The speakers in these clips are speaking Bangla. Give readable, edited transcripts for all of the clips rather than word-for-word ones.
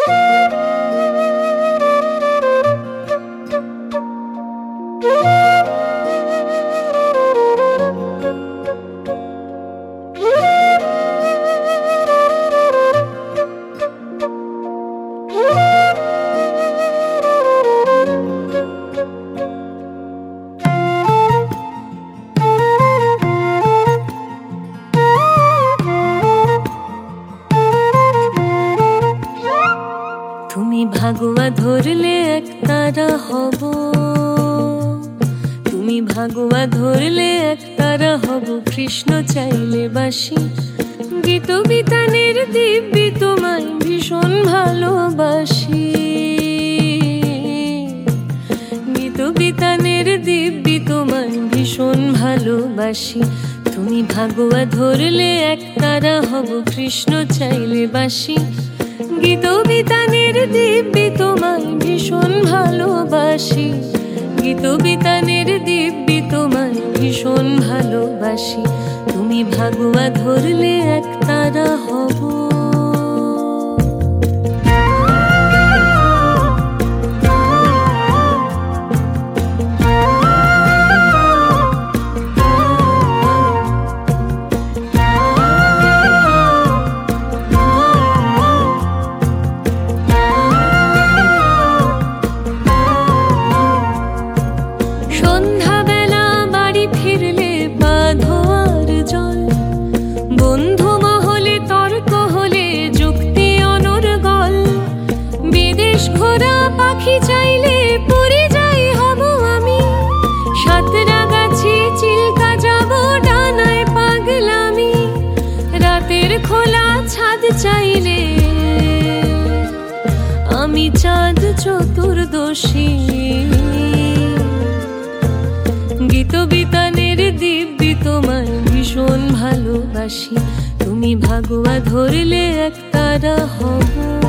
তুমি ভাগুয়া ধরলে এক তারা হব, তুমি ভাগুয়া ধরলে এক তারা হব, কৃষ্ণ চাইলে বাসি। গীত বিতানের দিব্যি তোমায় ভীষণ ভালোবাসি, গীত বিতানের দিব্যি তোমায় ভীষণ ভালোবাসি। তুমি ভাগুয়া ধরলে এক তারা হব, কৃষ্ণ চাইলে বাসি। গীত বিতানের দিব্যি তোমায় ভীষণ ভালোবাসি, গীত বিতানের দিব্যি তোমায় ভীষণ ভালোবাসি। তুমি ভাগুয়া ধরলে এক তারা হব। বন্ধু মহলে তর্ক হলে যুক্তি অনর্গল, বিদেশ ঘোরা পাখি চাইলে পরিযায়ী হব আমি। সাঁতরাগাছি চিল্কা যাব ডানায় পাগলামি, রাতের খোলা ছাদ চাইলে আমি চাঁদ চতুর্দশী। গীত বিতানের দিব্যি তোমায় ভীষণ ভালোবাসি, তুমি ভাগুয়া ধরলে এক তারা হব।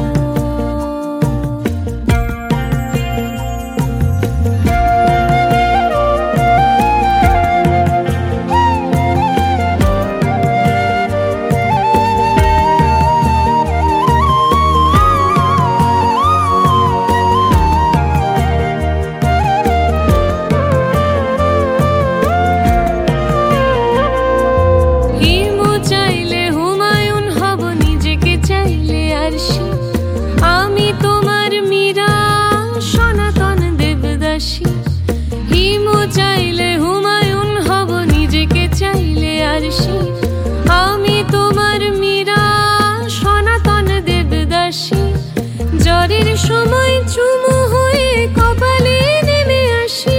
আমি তোমার মীরা সনাতন দেবদাসী। হিমু চাইলে হুমায়ুন হব, নিজেকে চাইলে আরশি। আমি তোমার মীরা সনাতন দেবদাসী। জ্বরের সময় চুমু হয়ে কপালে নেমে আসি,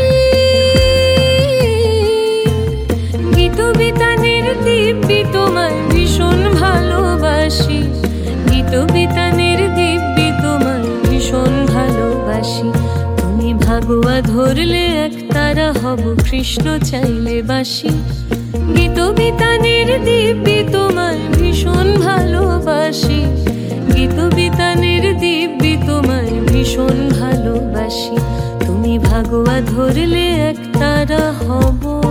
গীত বিতানের দিব্যি তোমায় ভীষণ ভালোবাসি, গীত বিতানের দিব্যি তোমায় ভীষণ ভালোবাসি। তুমি ভাগুয়া ধরলে এক তারা হব, কৃষ্ণ চাইলে বাসি। গীত বিতানের দিব্যি তোমায় ভীষণ ভালোবাসি, গীত বিতানের দিব্যি তোমায় ভীষণ ভালোবাসি। তুমি ভাগুয়া ধরলে এক তারা হব।